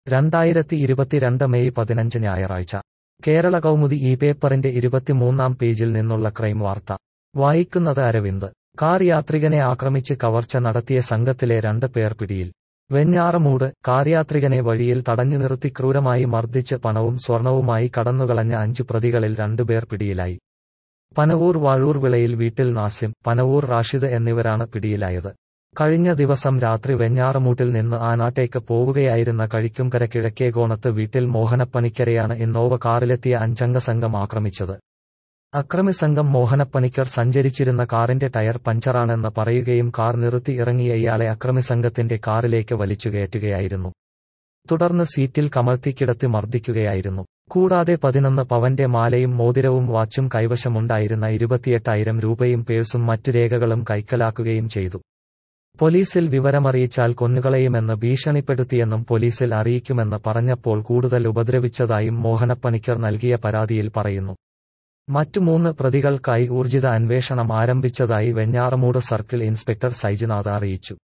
2022 May 15 ഞായറാഴ്ച കേരള കൗമുദി ഈ പേപ്പറിന്റെ 23-ാം പേജിൽ നിന്നുള്ള ക്രൈം വാർത്ത വായിക്കുന്നത് അരവിന്ദ്. കാർ യാത്രികനെ ആക്രമിച്ച് കവർച്ച നടത്തിയ സംഘത്തിലെ 2 പേർ പിടിയിൽ. വെഞ്ഞാറമൂട് കാർ യാത്രികനെ വഴിയിൽ തടഞ്ഞു നിർത്തി ക്രൂരമായി മർദ്ദിച്ച് പണവും സ്വർണവുമായി കടന്നുകളഞ്ഞ 5 പ്രതികളിൽ 2 പേർ പിടിയിലായി. പനവൂർ വാഴൂർ വിളയിൽ വീട്ടിൽ നാസിം, പനവൂർ റാഷിദ് എന്നിവരാണ് പിടിയിലായത്. കഴിഞ്ഞ ദിവസം രാത്രി വെഞ്ഞാറമൂട്ടിൽ നിന്ന് ആനാട്ടേക്ക് പോവുകയായിരുന്ന കഴിക്കുംകര കിഴക്കേകോണത്ത് വീട്ടിൽ മോഹനപ്പണിക്കരെയാണ് ഇന്നോവ കാറിലെത്തിയ 5-അംഗ സംഘം ആക്രമിച്ചത്. അക്രമി സംഘം മോഹനപ്പണിക്കർ സഞ്ചരിച്ചിരുന്ന കാറിന്റെ ടയർ പഞ്ചറാണെന്ന് പറയുകയും കാർ നിർത്തി ഇറങ്ങിയ ഇയാളെ അക്രമി സംഘത്തിന്റെ കാറിലേക്ക് വലിച്ചുകയറ്റുകയായിരുന്നു. തുടർന്ന് സീറ്റിൽ കമഴ്ത്തി കിടത്തി മർദ്ദിക്കുകയായിരുന്നു. കൂടാതെ 11 പവന്റെ മാലയും മോതിരവും വാച്ചും കൈവശമുണ്ടായിരുന്ന 28,000 രൂപയും പേഴ്സും മറ്റു രേഖകളും കൈക്കലാക്കുകയും ചെയ്തു. പോലീസിൽ വിവരമറിയിച്ചാൽ കൊന്നുകളയുമെന്ന് ഭീഷണിപ്പെടുത്തിയെന്നും പോലീസിൽ അറിയിക്കുമെന്ന് പറഞ്ഞപ്പോൾ കൂടുതൽ ഉപദ്രവിച്ചതായും മോഹനപ്പണിക്കർ നൽകിയ പരാതിയിൽ പറയുന്നു. മറ്റു 3 പ്രതികൾക്കായി ഊർജിത അന്വേഷണം ആരംഭിച്ചതായി വെഞ്ഞാറമൂട് സർക്കിൾ ഇൻസ്പെക്ടർ സൈജിനാഥ് അറിയിച്ചു.